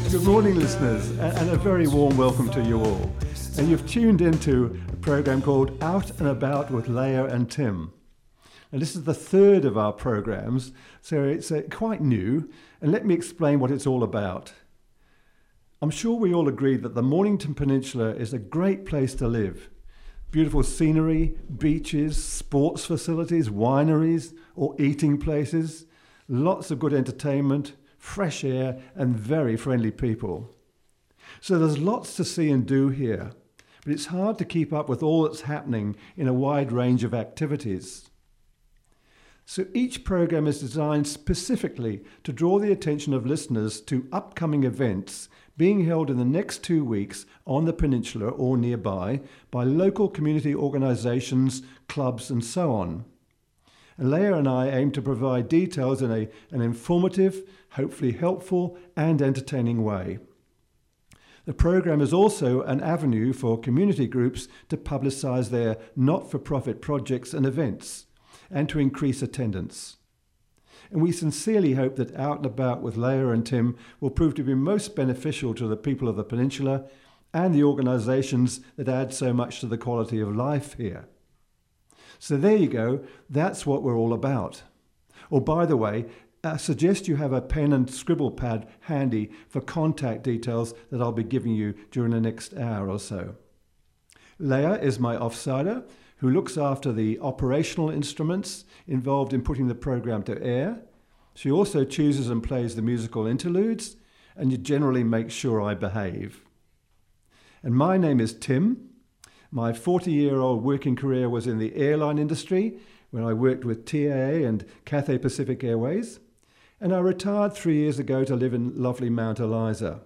Good morning, listeners, and a very warm welcome to you all. And you've tuned into a program called Out and About with Leah and Tim. And this is the third of our programs, so it's quite new, and let me explain what it's all about. I'm sure we all agree that the Mornington Peninsula is a great place to live. Beautiful scenery, beaches, sports facilities, wineries, or eating places, lots of good entertainment, fresh air, and very friendly people. So there's lots to see and do here, but it's hard to keep up with all that's happening in a wide range of activities. So each program is designed specifically to draw the attention of listeners to upcoming events being held in the next 2 weeks on the peninsula or nearby by local community organisations, clubs and so on. And Leah and I aim to provide details in an informative, hopefully helpful and entertaining way. The program is also an avenue for community groups to publicise their not-for-profit projects and events and to increase attendance. And we sincerely hope that Out and About with Leah and Tim will prove to be most beneficial to the people of the peninsula and the organisations that add so much to the quality of life here. So there you go, that's what we're all about. Oh, by the way, I suggest you have a pen and scribble pad handy for contact details that I'll be giving you during the next hour or so. Leah is my offsider who looks after the operational instruments involved in putting the program to air. She also chooses and plays the musical interludes and generally makes sure I behave. And my name is Tim. My 40-year-old working career was in the airline industry when I worked with TAA and Cathay Pacific Airways, and I retired 3 years ago to live in lovely Mount Eliza.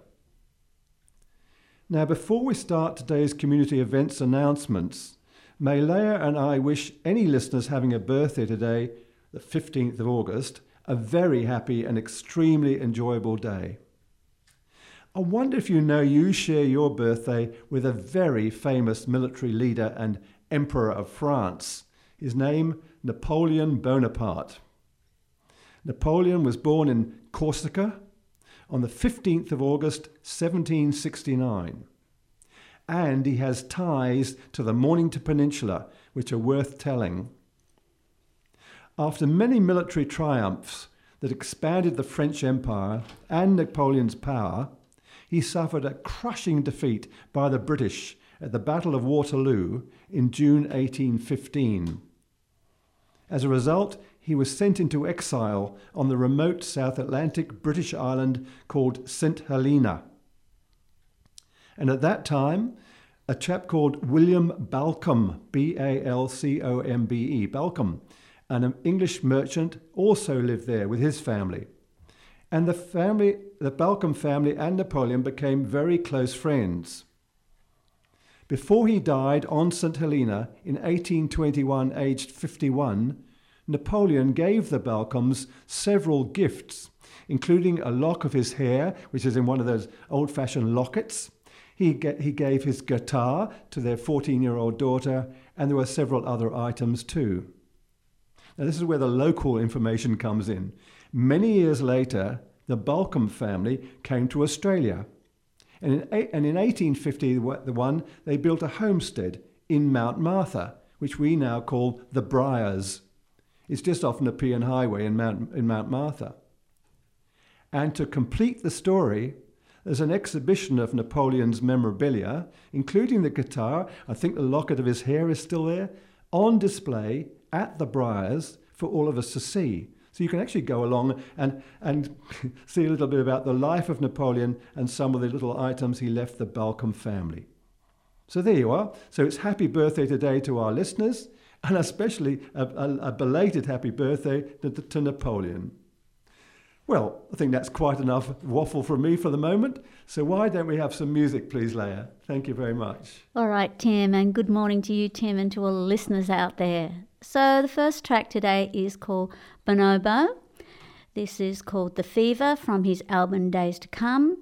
Now, before we start today's community events announcements, may Leah and I wish any listeners having a birthday today, the 15th of August, a very happy and extremely enjoyable day. I wonder if you know you share your birthday with a very famous military leader and Emperor of France. His name, Napoleon Bonaparte. Napoleon was born in Corsica on the 15th of August, 1769. And he has ties to the Mornington Peninsula, which are worth telling. After many military triumphs that expanded the French Empire and Napoleon's power, he suffered a crushing defeat by the British at the Battle of Waterloo in June 1815. As a result, he was sent into exile on the remote South Atlantic British island called St. Helena. And at that time, a chap called William Balcombe, B-A-L-C-O-M-B-E, Balcombe, an English merchant, also lived there with his family. And the Balcombe family and Napoleon became very close friends. Before he died on St. Helena in 1821, aged 51, Napoleon gave the Balcombes several gifts, including a lock of his hair, which is in one of those old-fashioned lockets. He gave his guitar to their 14-year-old daughter, and there were several other items too. Now, this is where the local information comes in. Many years later, the Balcombe family came to Australia. And in 1851, they built a homestead in Mount Martha, which we now call the Briars. It's just off Nepean Highway in Mount Martha. And to complete the story, there's an exhibition of Napoleon's memorabilia, including the guitar, I think the locket of his hair is still there, on display at the Briars for all of us to see. So you can actually go along and see a little bit about the life of Napoleon and some of the little items he left the Balcombe family. So there you are. So it's happy birthday today to our listeners, and especially a belated happy birthday to Napoleon. Well, I think that's quite enough waffle from me for the moment. So why don't we have some music, please, Leah? Thank you very much. All right, Tim, and good morning to you, Tim, and to all the listeners out there. So the first track today is called Bonobo. This is called The Fever from his album Days to Come.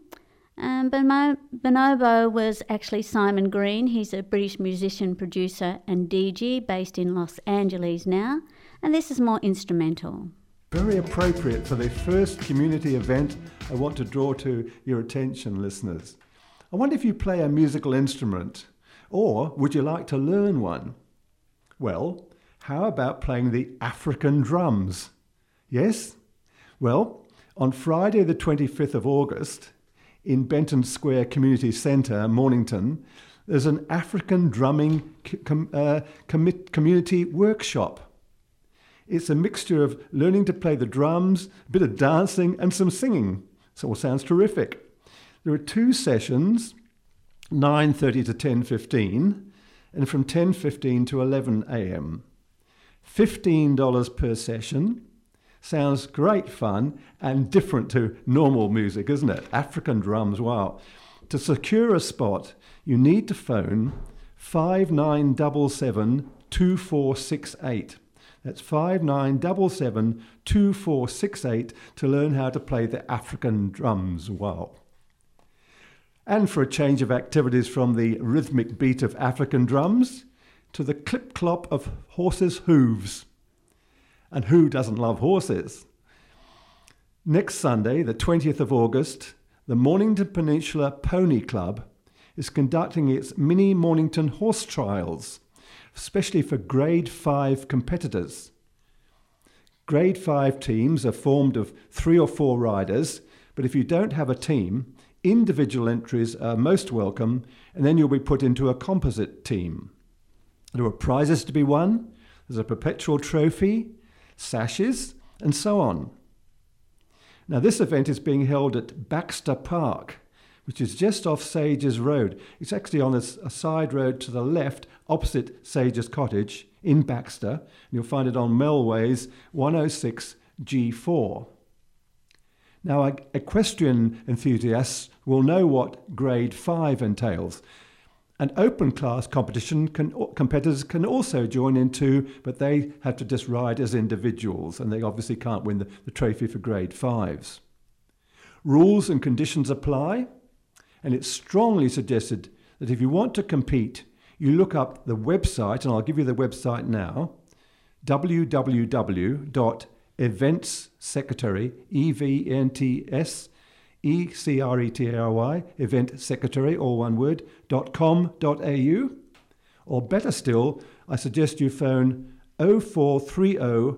Bonobo was actually Simon Green. He's a British musician, producer and DJ based in Los Angeles now. And this is more instrumental. Very appropriate for the first community event I want to draw to your attention, listeners. I wonder if you play a musical instrument, or would you like to learn one? Well, how about playing the African drums? Yes? Well, on Friday the 25th of August, in Benton Square Community Centre, Mornington, there's an African drumming community workshop. It's a mixture of learning to play the drums, a bit of dancing and some singing. So it all sounds terrific. There are 2 sessions, 9:30 to 10:15, and from 10:15 to 11 a.m. $15 per session. Sounds great fun and different to normal music, isn't it? African drums, wow. To secure a spot, you need to phone 5977 2468. That's 5977 2468 to learn how to play the African drums. Wow. And for a change of activities from the rhythmic beat of African drums to the clip-clop of horses' hooves. And who doesn't love horses? Next Sunday, the 20th of August, the Mornington Peninsula Pony Club is conducting its mini Mornington horse trials, especially for Grade 5 competitors. Grade 5 teams are formed of 3 or 4 riders, but if you don't have a team, individual entries are most welcome, and then you'll be put into a composite team. There are prizes to be won, there's a perpetual trophy, sashes, and so on. Now, this event is being held at Baxter Park, which is just off Sages Road. It's actually on a side road to the left, opposite Sages Cottage in Baxter, and you'll find it on Melways 106 G4. Now, equestrian enthusiasts will know what Grade 5 entails. An open class competition competitors can also join in too, but they have to just ride as individuals, and they obviously can't win the trophy for Grade 5s. Rules and conditions apply, and it's strongly suggested that if you want to compete, you look up the website, and I'll give you the website now, www.eventsecretary, EVENTSECRETARY, event secretary, all one word, .com.au, or better still, I suggest you phone 0430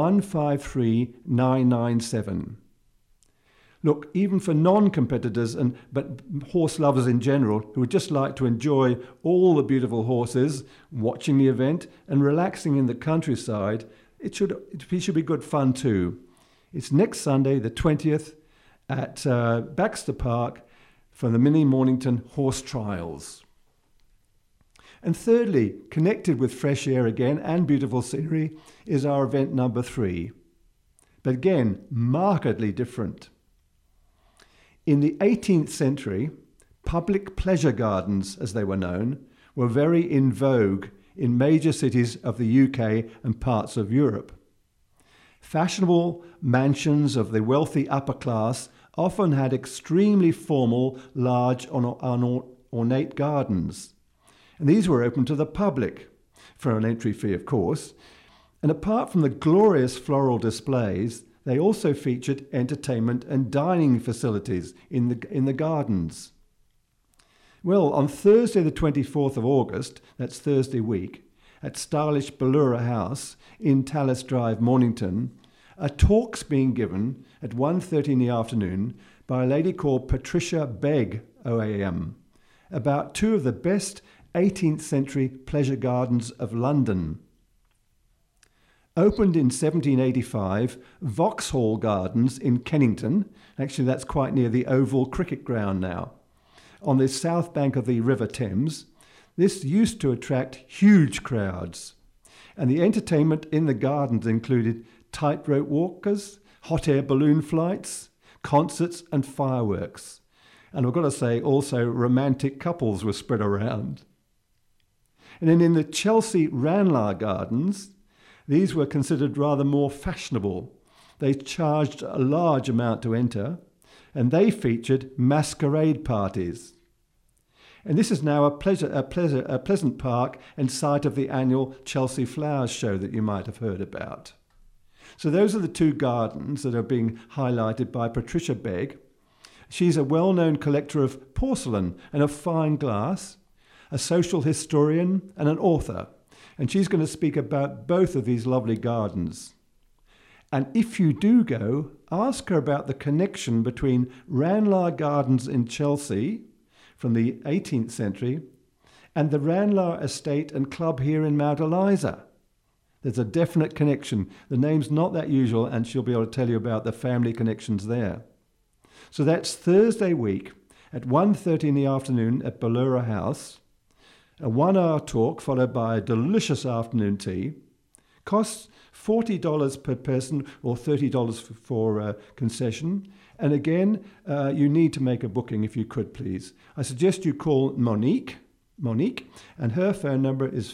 153 997. Look, even for non-competitors but horse lovers in general who would just like to enjoy all the beautiful horses, watching the event and relaxing in the countryside, it should be good fun too. It's next Sunday, the 20th, at Baxter Park for the Mini Mornington Horse Trials. And thirdly, connected with fresh air again and beautiful scenery, is our event number 3. But again, markedly different. In the 18th century, public pleasure gardens, as they were known, were very in vogue in major cities of the UK and parts of Europe. Fashionable mansions of the wealthy upper class often had extremely formal, large, ornate gardens. And these were open to the public, for an entry fee, of course. And apart from the glorious floral displays, they also featured entertainment and dining facilities in the gardens. Well, on Thursday the 24th of August, that's Thursday week, at stylish Ballura House in Tallis Drive, Mornington, a talk's being given at 1:30 in the afternoon by a lady called Patricia Begg, OAM, about 2 of the best 18th century pleasure gardens of London. Opened in 1785, Vauxhall Gardens in Kennington, actually that's quite near the Oval Cricket Ground now, on the south bank of the River Thames. This used to attract huge crowds, and the entertainment in the gardens included tightrope walkers, hot air balloon flights, concerts and fireworks. And I've got to say, also romantic couples were spread around. And then in the Chelsea Ranelagh Gardens, these were considered rather more fashionable. They charged a large amount to enter, and they featured masquerade parties. And this is now a pleasant park and site of the annual Chelsea Flowers Show that you might have heard about. So those are the 2 gardens that are being highlighted by Patricia Begg. She's a well-known collector of porcelain and of fine glass, a social historian and an author. And she's going to speak about both of these lovely gardens. And if you do go, ask her about the connection between Ranelagh Gardens in Chelsea from the 18th century and the Ranelagh Estate and Club here in Mount Eliza. There's a definite connection. The name's not that usual, and she'll be able to tell you about the family connections there. So that's Thursday week at 1:30 in the afternoon at Ballura House. A 1-hour talk followed by a delicious afternoon tea. Costs $40 per person or $30 for concession. And again, you need to make a booking if you could, please. I suggest you call Monique, and her phone number is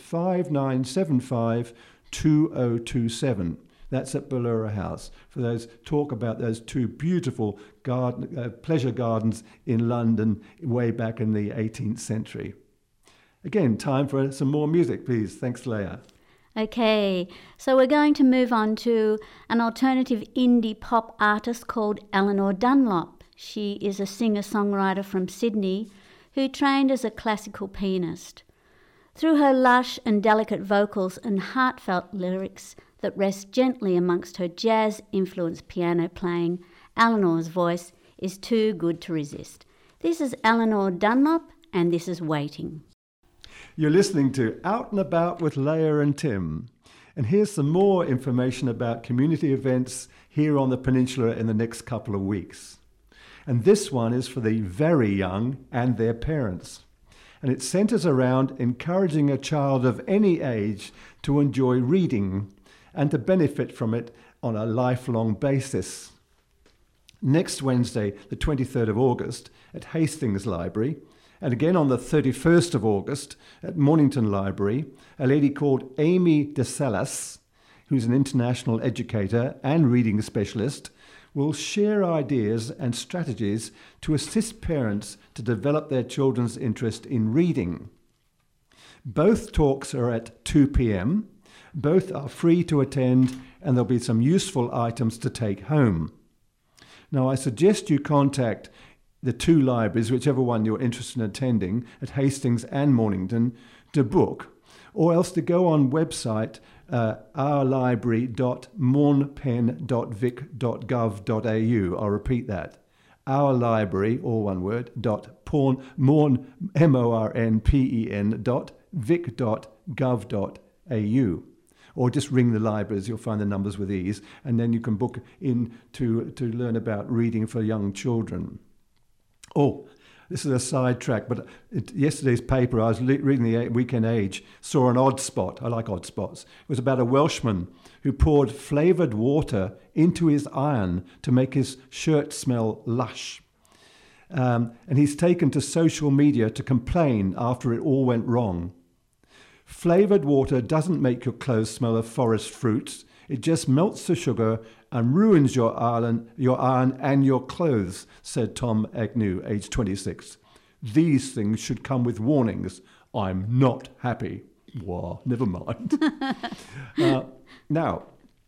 5975-2027. That's at Ballura House. For those talk about those two beautiful pleasure gardens in London way back in the 18th century. Again, time for some more music, please. Thanks, Leah. Okay, so we're going to move on to an alternative indie pop artist called Eleanor Dunlop. She is a singer-songwriter from Sydney who trained as a classical pianist. Through her lush and delicate vocals and heartfelt lyrics that rest gently amongst her jazz-influenced piano playing, Eleanor's voice is too good to resist. This is Eleanor Dunlop, and this is Waiting. You're listening to Out and About with Leah and Tim. And here's some more information about community events here on the peninsula in the next couple of weeks. And this one is for the very young and their parents. And it centres around encouraging a child of any age to enjoy reading and to benefit from it on a lifelong basis. Next Wednesday, the 23rd of August, at Hastings Library, and again on the 31st of August at Mornington Library, a lady called Amy DeSalas, who's an international educator and reading specialist, will share ideas and strategies to assist parents to develop their children's interest in reading. Both talks are at 2 p.m. Both are free to attend, and there'll be some useful items to take home. Now, I suggest you contact the two libraries, whichever one you're interested in attending, at Hastings and Mornington, to book, or else to go on website ourlibrary.mornpen.vic.gov.au. I'll repeat that. Our library, all one word, mornpen.vic.gov.au. Or just ring the libraries, you'll find the numbers with ease, and then you can book in to learn about reading for young children. Oh, this is a sidetrack, but yesterday's paper, I was reading the Weekend Age, saw an odd spot. I like odd spots. It was about a Welshman who poured flavoured water into his iron to make his shirt smell lush. And he's taken to social media to complain after it all went wrong. Flavoured water doesn't make your clothes smell of forest fruits. It just melts the sugar and ruins your iron and your clothes, said Tom Agnew, aged 26. These things should come with warnings. I'm not happy. Well, never mind. Now,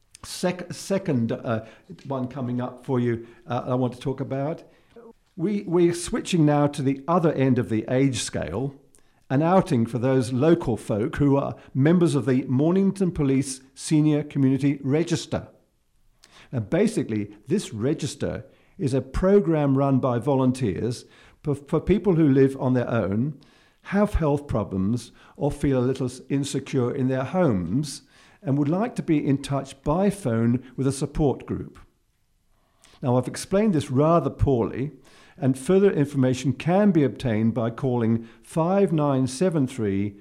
second one coming up for you I want to talk about. We're switching now to the other end of the age scale, an outing for those local folk who are members of the Mornington Police Senior Community Register. Now, basically, this register is a program run by volunteers for people who live on their own, have health problems, or feel a little insecure in their homes, and would like to be in touch by phone with a support group. Now, I've explained this rather poorly, and further information can be obtained by calling 5973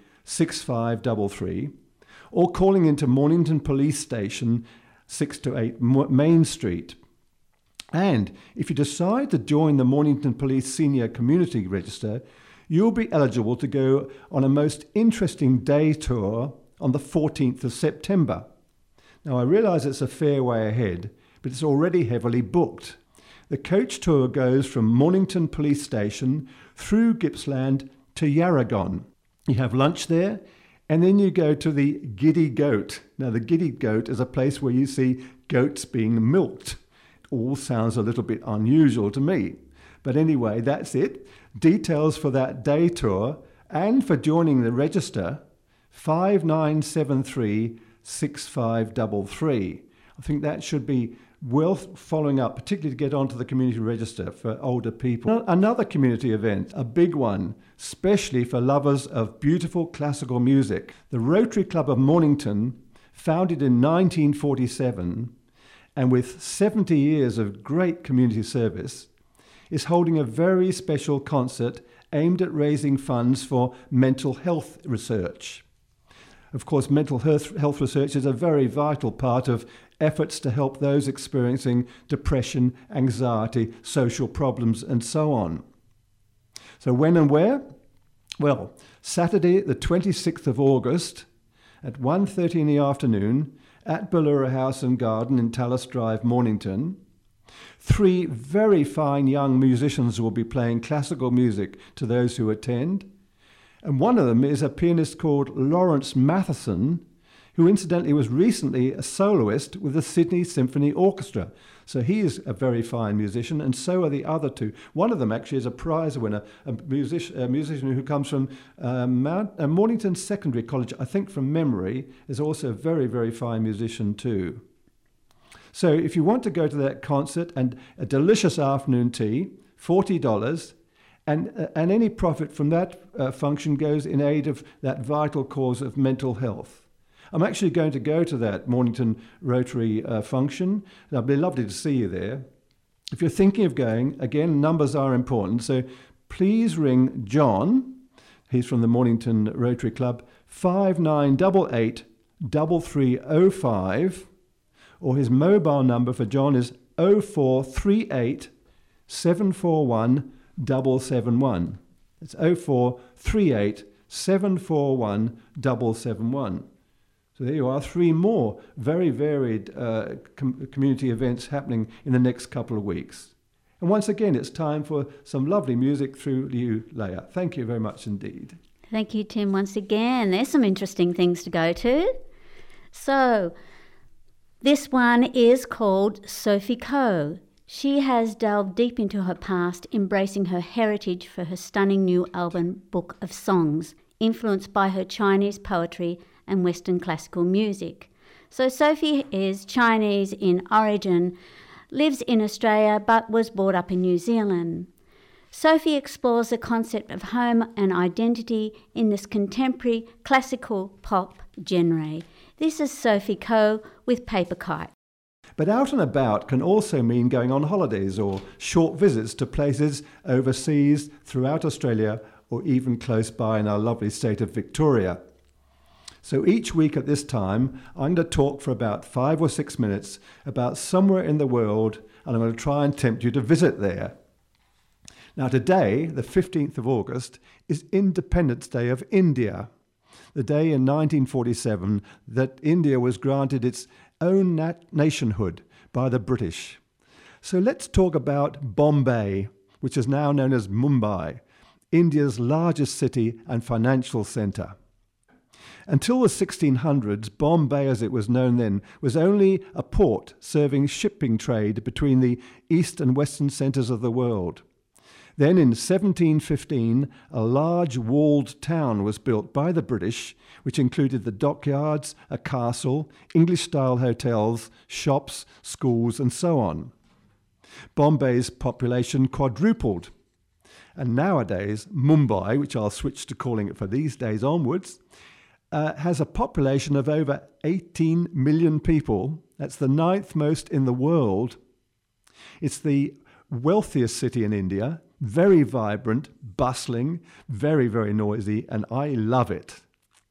6533 or calling into Mornington Police Station 6 to 8 Main Street. And if you decide to join the Mornington Police Senior Community Register, you'll be eligible to go on a most interesting day tour on the 14th of September. Now, I realise it's a fair way ahead, but it's already heavily booked. The coach tour goes from Mornington Police Station through Gippsland to Yarragon. You have lunch there, and then you go to the Giddy Goat. Now, the Giddy Goat is a place where you see goats being milked. It all sounds a little bit unusual to me. But anyway, that's it. Details for that day tour and for joining the register, 5973-6533. I think that should be worth following up, particularly to get onto the community register for older people. Another community event, a big one, especially for lovers of beautiful classical music. The Rotary Club of Mornington, founded in 1947, and with 70 years of great community service, is holding a very special concert aimed at raising funds for mental health research. Of course, mental health research is a very vital part of efforts to help those experiencing depression, anxiety, social problems, and so on. So when and where? Well, Saturday, the 26th of August, at 1:30 in the afternoon, at Ballura House and Garden in Tallis Drive, Mornington. 3 very fine young musicians will be playing classical music to those who attend. And one of them is a pianist called Lawrence Matheson, who incidentally was recently a soloist with the Sydney Symphony Orchestra. So he is a very fine musician, and so are the other 2. One of them actually is a prize winner, a musician who comes from Mornington Secondary College, I think from memory, is also a very, very fine musician too. So if you want to go to that concert and a delicious afternoon tea, $40, and any profit from that function goes in aid of that vital cause of mental health. I'm actually going to go to that Mornington Rotary function. It'd be lovely to see you there. If you're thinking of going, again, numbers are important, so please ring John, he's from the Mornington Rotary Club, 5988 3305, or his mobile number for John is 0438 741 771. It's 0438 741 771. So there you are, 3 more very varied community events happening in the next couple of weeks. And once again, it's time for some lovely music through you, Leah. Thank you very much indeed. Thank you, Tim, once again. There's some interesting things to go to. So this one is called Sophie Coe. She has delved deep into her past, embracing her heritage for her stunning new album, Book of Songs, influenced by her Chinese poetry and Western classical music. So Sophie is Chinese in origin, lives in Australia but was brought up in New Zealand. Sophie explores the concept of home and identity in this contemporary classical pop genre. This is Sophie Coe with Paper Kite. But out and about can also mean going on holidays or short visits to places overseas, throughout Australia, or even close by in our lovely state of Victoria. So each week at this time, I'm going to talk for about 5 or 6 minutes about somewhere in the world, and I'm going to try and tempt you to visit there. Now today, the 15th of August, is Independence Day of India, the day in 1947 that India was granted its own nationhood by the British. So let's talk about Bombay, which is now known as Mumbai, India's largest city and financial centre. Until the 1600s, Bombay, as it was known then, was only a port serving shipping trade between the east and western centres of the world. Then in 1715, a large walled town was built by the British, which included the dockyards, a castle, English-style hotels, shops, schools, and so on. Bombay's population quadrupled. And nowadays, Mumbai, which I'll switch to calling it for these days onwards, has a population of over 18 million people. That's the 9th most in the world. It's the wealthiest city in India, very vibrant, bustling, very, very noisy, and I love it.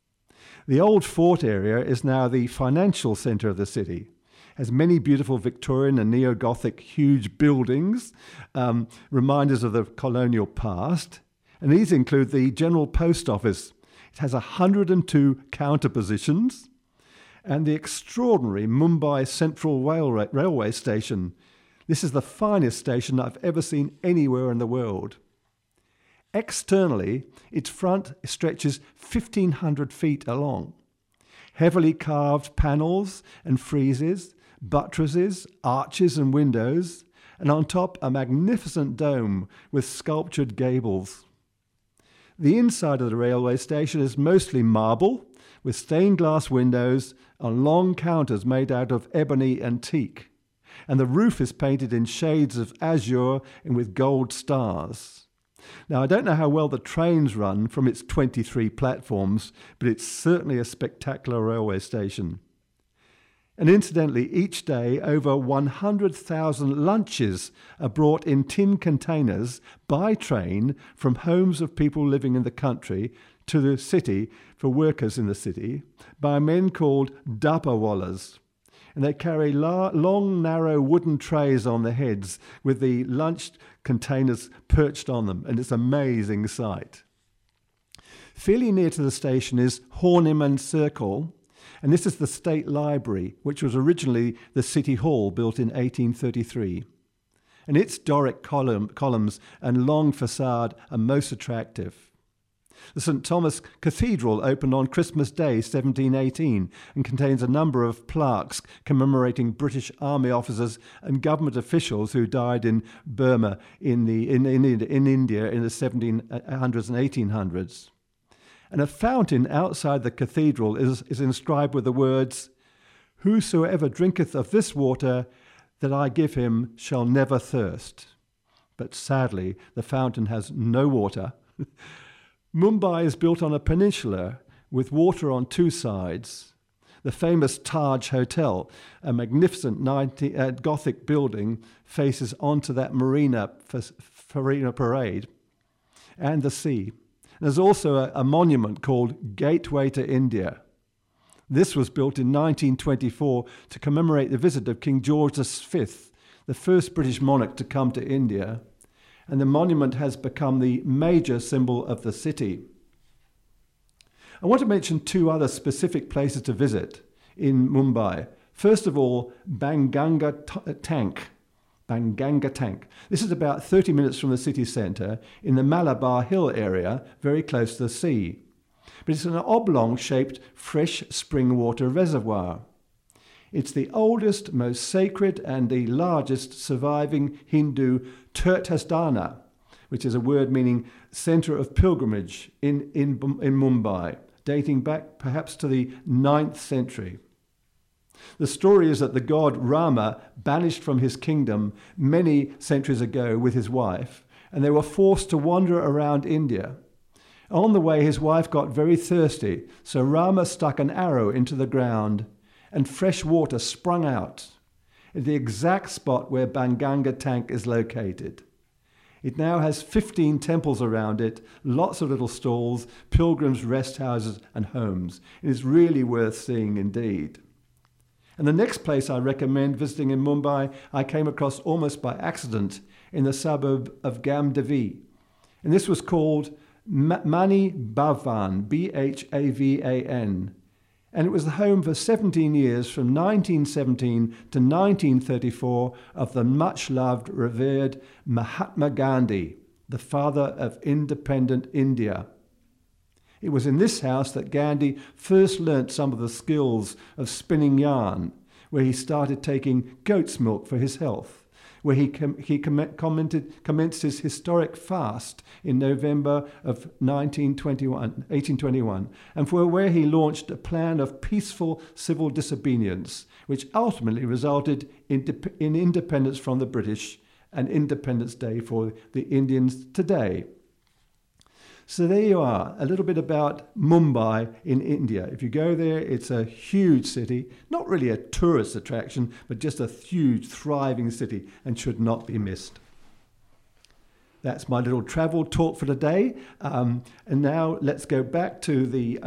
The old fort area is now the financial centre of the city. Has many beautiful Victorian and neo-Gothic huge buildings, reminders of the colonial past, and these include the General Post Office. It has 102 counter positions, and the extraordinary Mumbai Central Railway Station. This is the finest station I've ever seen anywhere in the world. Externally, its front stretches 1,500 feet along. Heavily carved panels and friezes, buttresses, arches and windows, and on top a magnificent dome with sculptured gables. The inside of the railway station is mostly marble, with stained glass windows and long counters made out of ebony and teak, and the roof is painted in shades of azure and with gold stars. Now, I don't know how well the trains run from its 23 platforms, but it's certainly a spectacular railway station. And incidentally, each day over 100,000 lunches are brought in tin containers by train from homes of people living in the country to the city for workers in the city by men called dabawallas. And they carry long, narrow wooden trays on their heads with the lunch containers perched on them, and it's an amazing sight. Fairly near to the station is Horniman Circle, and this is the State Library, which was originally the City Hall, built in 1833. And its Doric columns and long facade are most attractive. The St. Thomas Cathedral opened on Christmas Day 1718 and contains a number of plaques commemorating British Army officers and government officials who died in Burma in India in the 1700s and 1800s. And a fountain outside the cathedral is inscribed with the words, "Whosoever drinketh of this water that I give him shall never thirst." But sadly, the fountain has no water. Mumbai is built on a peninsula with water on two sides. The famous Taj Hotel, a magnificent Gothic building, faces onto that marina parade and the sea. There's also a monument called Gateway to India. This was built in 1924 to commemorate the visit of King George V, the first British monarch to come to India, and the monument has become the major symbol of the city. I want to mention two other specific places to visit in Mumbai. First of all, Banganga Tank. This is about 30 minutes from the city centre in the Malabar Hill area, very close to the sea. But it's an oblong-shaped fresh spring water reservoir. It's the oldest, most sacred and the largest surviving Hindu Tirthasthana, which is a word meaning centre of pilgrimage in Mumbai, dating back perhaps to the 9th century. The story is that the god Rama banished from his kingdom many centuries ago with his wife, and they were forced to wander around India. On the way, his wife got very thirsty, so Rama stuck an arrow into the ground, and fresh water sprung out at the exact spot where Banganga Tank is located. It now has 15 temples around it, lots of little stalls, pilgrims' rest houses and homes. It is really worth seeing indeed. And the next place I recommend visiting in Mumbai, I came across almost by accident in the suburb of Gamdevi. And this was called Mani Bhavan, Bhavan. And it was the home for 17 years, from 1917 to 1934, of the much-loved, revered Mahatma Gandhi, the father of independent India. It was in this house that Gandhi first learnt some of the skills of spinning yarn, where he started taking goat's milk for his health, where he commenced his historic fast in November of 1821, and where he launched a plan of peaceful civil disobedience, which ultimately resulted in independence from the British and Independence Day for the Indians today. So there you are, a little bit about Mumbai in India. If you go there, it's a huge city, not really a tourist attraction, but just a huge, thriving city, and should not be missed. That's my little travel talk for today. And now let's go back to the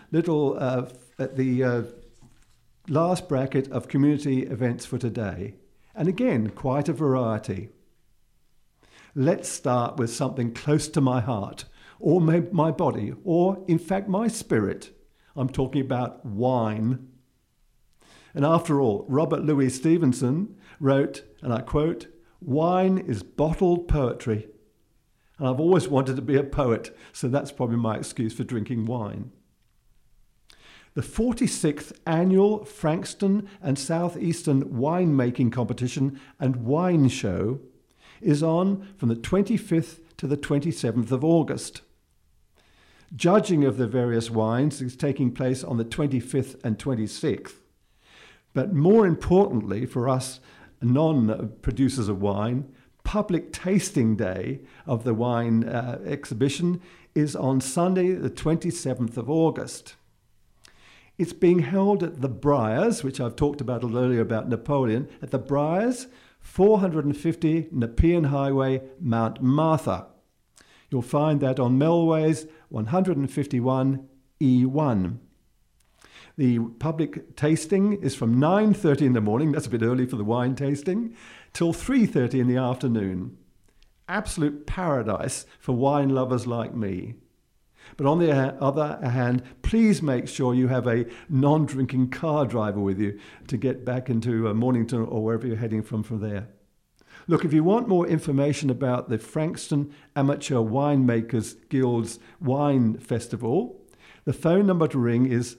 last bracket of community events for today. And again, quite a variety. Let's start with something close to my heart, or my body, or in fact my spirit. I'm talking about wine. And after all, Robert Louis Stevenson wrote, and I quote, "Wine is bottled poetry." And I've always wanted to be a poet, so that's probably my excuse for drinking wine. The 46th Annual Frankston and Southeastern Winemaking Competition and Wine Show is on from the 25th to the 27th of August. Judging of the various wines is taking place on the 25th and 26th. But more importantly for us non-producers of wine, public tasting day of the wine exhibition is on Sunday the 27th of August. It's being held at the Briars, which I've talked about a little earlier about Napoleon, at the Briars, 450 Nepean Highway, Mount Martha. You'll find that on Melways 151 E1. The public tasting is from 9:30 in the morning, that's a bit early for the wine tasting, till 3:30 in the afternoon. Absolute paradise for wine lovers like me. But on the other hand, please make sure you have a non-drinking car driver with you to get back into Mornington or wherever you're heading from there. Look, if you want more information about the Frankston Amateur Winemakers Guild's Wine Festival, the phone number to ring is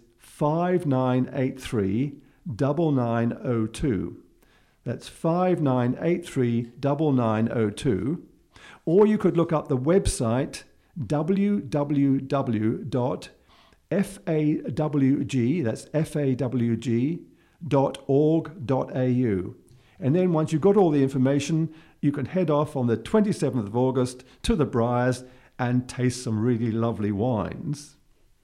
5983 9902. That's 5983 9902. Or you could look up the website www.fawg, that's fawg.org.au. And then once you've got all the information, you can head off on the 27th of August to the Briars and taste some really lovely wines.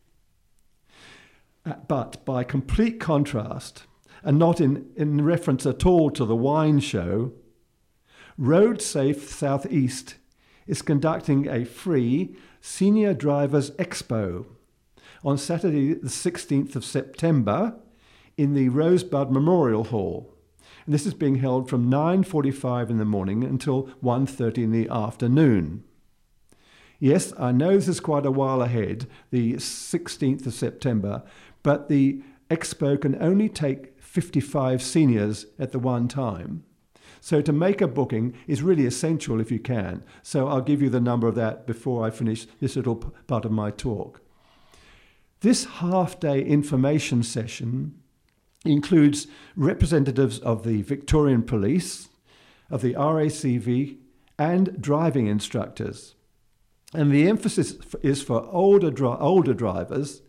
But by complete contrast, and not in reference at all to the wine show, Road Safe Southeast is conducting a free Senior Drivers Expo on Saturday the 16th of September in the Rosebud Memorial Hall. And this is being held from 9:45 in the morning until 1:30 in the afternoon. Yes, I know this is quite a while ahead, the 16th of September, but the expo can only take 55 seniors at the one time. So to make a booking is really essential if you can. So I'll give you the number of that before I finish this little part of my talk. This half-day information session includes representatives of the Victorian Police, of the RACV, and driving instructors. And the emphasis is for older drivers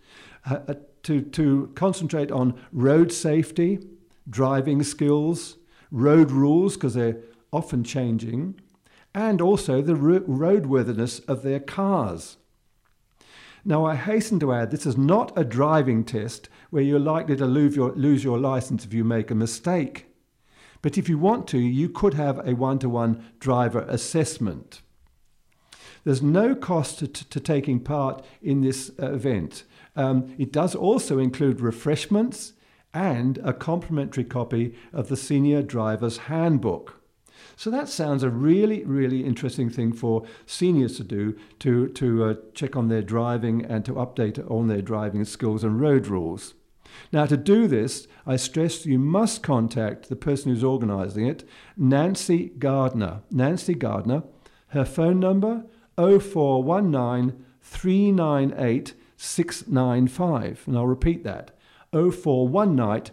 to concentrate on road safety, driving skills, road rules, because they're often changing, and also the roadworthiness of their cars. Now, I hasten to add, this is not a driving test where you're likely to lose your license if you make a mistake. But if you want to, you could have a one-to-one driver assessment. There's no cost to taking part in this event. It does also include refreshments and a complimentary copy of the Senior Driver's Handbook. So that sounds a really, really interesting thing for seniors to do, to check on their driving and to update on their driving skills and road rules. Now, to do this, I stress you must contact the person who's organising it, Nancy Gardner. Nancy Gardner, her phone number, 0419 398 695. And I'll repeat that, 0419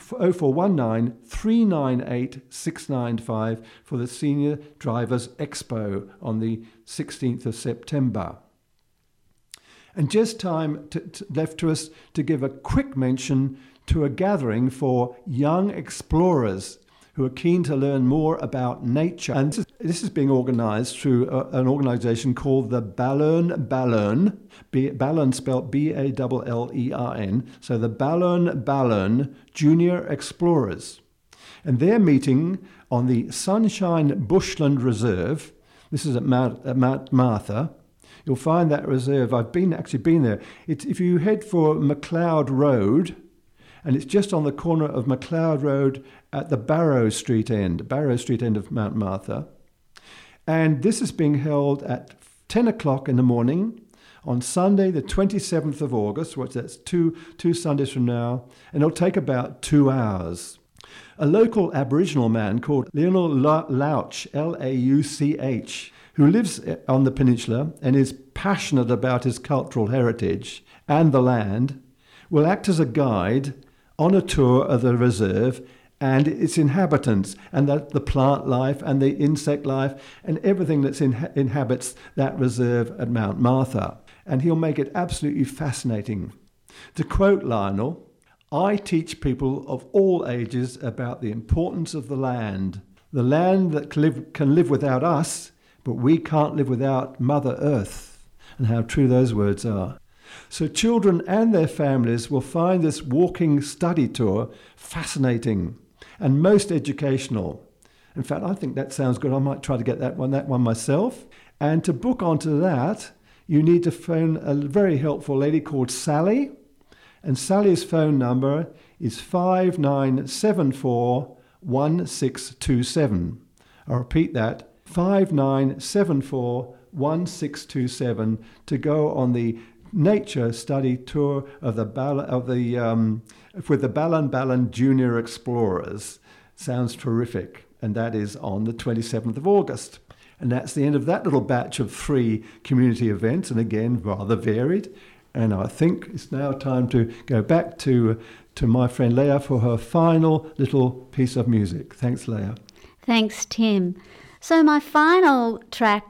398 695 for the Senior Drivers Expo on the 16th of September. And just time left to us to give a quick mention to a gathering for young explorers who are keen to learn more about nature. And this is being organised through an organisation called the Balern, spelled Ballern, so the Balern Junior Explorers. And they're meeting on the Sunshine Bushland Reserve. This is at Mount Martha. You'll find that reserve. I've been there. If you head for McLeod Road, and it's just on the corner of McLeod Road at the Barrow Street end of Mount Martha. And this is being held at 10 o'clock in the morning on Sunday, the 27th of August, that's two Sundays from now, and it'll take about 2 hours. A local Aboriginal man called Lionel Lauch, Lauch, who lives on the peninsula and is passionate about his cultural heritage and the land, will act as a guide on a tour of the reserve and its inhabitants, and the plant life and the insect life and everything that inhabits that reserve at Mount Martha. And he'll make it absolutely fascinating. To quote Lionel, "I teach people of all ages about the importance of the land that can live without us, but we can't live without Mother Earth," and how true those words are. So children and their families will find this walking study tour fascinating and most educational. In fact, I think that sounds good. I might try to get that one myself. And to book onto that, you need to phone a very helpful lady called Sally. And Sally's phone number is 59741627. I'll repeat that, 59741627, to go on the nature study tour of with the Balan Junior Explorers. Sounds terrific. And that is on the 27th of August. And that's the end of that little batch of 3 community events, and again, rather varied. And I think it's now time to go back to my friend Leah for her final little piece of music. Thanks, Leah. Thanks, Tim. So my final track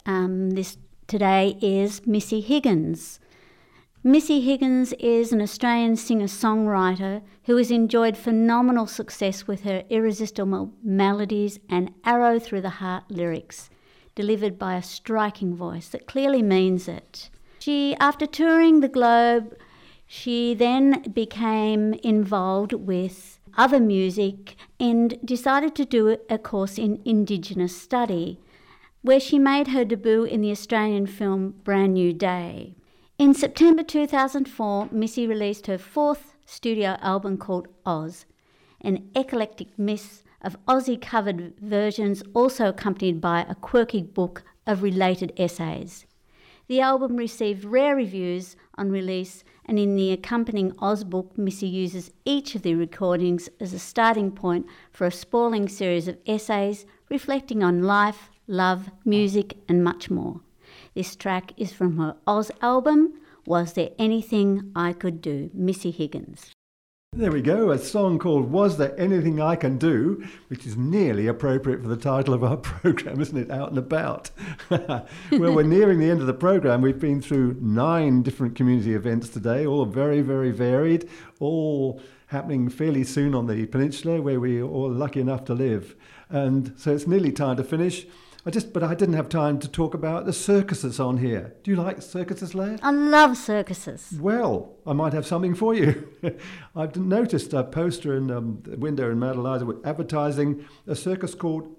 today is Missy Higgins. Missy Higgins is an Australian singer-songwriter who has enjoyed phenomenal success with her irresistible melodies and arrow-through-the-heart lyrics, delivered by a striking voice that clearly means it. After touring the globe, she then became involved with other music and decided to do a course in Indigenous study, where she made her debut in the Australian film Brand New Day. In September 2004, Missy released her 4th studio album called Oz, an eclectic mix of Aussie-covered versions, also accompanied by a quirky book of related essays. The album received rare reviews on release, and in the accompanying Oz book, Missy uses each of the recordings as a starting point for a sprawling series of essays reflecting on life, love, music, and much more. This track is from her Oz album, Was There Anything I Could Do? Missy Higgins. There we go, a song called Was There Anything I Can Do, which is nearly appropriate for the title of our programme, isn't it? Out and About. Well, we're nearing the end of the programme. We've been through 9 different community events today, all very, very varied, all happening fairly soon on the peninsula where we're all lucky enough to live. And so it's nearly time to finish. But I didn't have time to talk about the circuses on here. Do you like circuses, Leah? I love circuses. Well, I might have something for you. I've noticed a poster in the window in Mount Eliza with advertising a circus called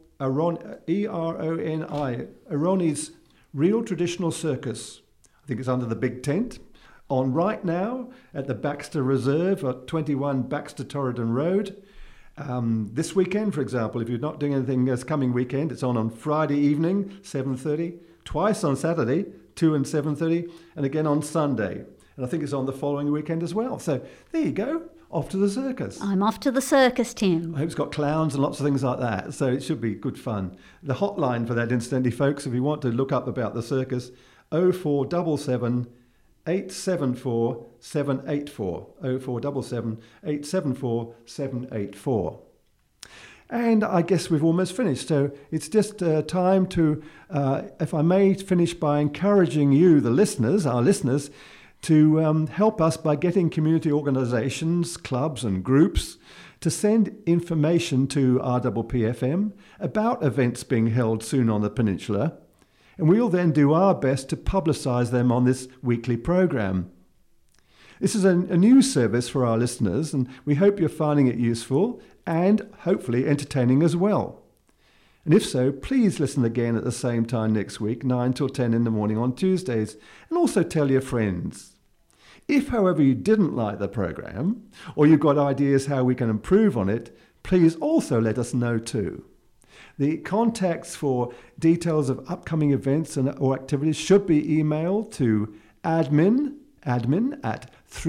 Eroni, Eroni's Real Traditional Circus. I think it's under the big tent. On right now at the Baxter Reserve at 21 Baxter Torridon Road. This weekend, for example, if you're not doing anything this coming weekend, it's on Friday evening, 7:30, twice on Saturday, 2 and 7:30, and again on Sunday. And I think it's on the following weekend as well. So there you go, off to the circus. I'm off to the circus, Tim. I hope it's got clowns and lots of things like that, so it should be good fun. The hotline for that, incidentally, folks, if you want to look up about the circus, 0477 874 784, 0477 874 784. And I guess we've almost finished, so it's just time to, if I may, finish by encouraging you, the listeners, our listeners, to help us by getting community organisations, clubs and groups to send information to RPPFM about events being held soon on the peninsula. And we'll then do our best to publicise them on this weekly programme. This is a new service for our listeners, and we hope you're finding it useful and hopefully entertaining as well. And if so, please listen again at the same time next week, 9 till 10 in the morning on Tuesdays, and also tell your friends. If, however, you didn't like the programme, or you've got ideas how we can improve on it, please also let us know too. The contacts for details of upcoming events or activities should be emailed to admin at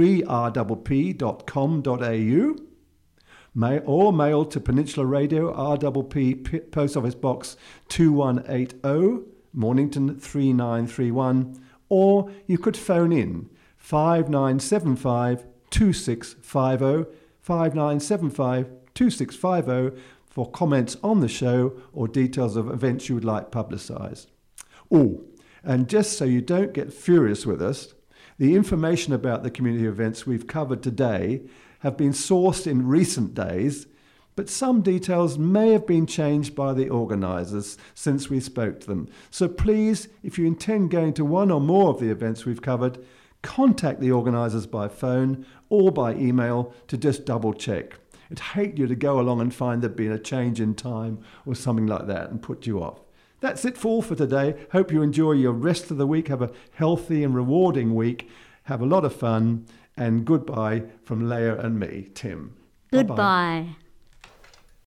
3rpp.com.au, or mailed to Peninsula Radio, RPP, Post Office Box 2180, Mornington 3931, or you could phone in 5975 2650 5975 2650 for comments on the show or details of events you would like publicised. Oh, and just so you don't get furious with us, the information about the community events we've covered today have been sourced in recent days, but some details may have been changed by the organisers since we spoke to them. So please, if you intend going to one or more of the events we've covered, contact the organisers by phone or by email to just double check. I'd hate you to go along and find there'd been a change in time or something like that and put you off. That's it for all for today. Hope you enjoy your rest of the week. Have a healthy and rewarding week. Have a lot of fun. And goodbye from Leah and me, Tim. Goodbye. Bye-bye.